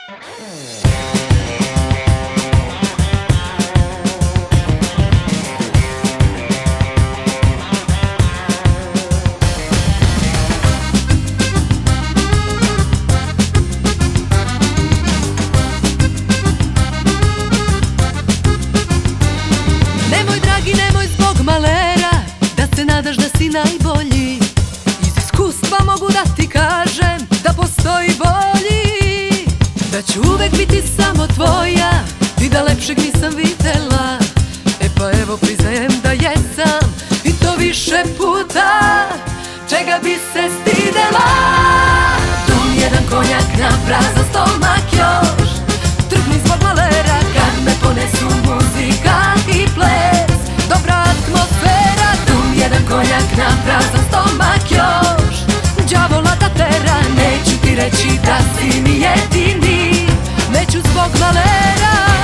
Nemoj dragi, nemoj zbog malera da se nadaš da si najbolji. Iz iskustva mogu da ti kažem da postoji bolji. Da ću uvek biti samo tvoja i da lepšeg nisam videla. E pa evo priznajem da jesam i to više puta. Čega bi se stidela? Dum jedan konjak na prazan stomak još. Trgni zbog malera kad me ponesu muzika i ples. Dobra atmosfera, dum jedan konjak na prazan stomak još. Đavola da tera, neću ti reći da si mi jedini. Neću zbog malera.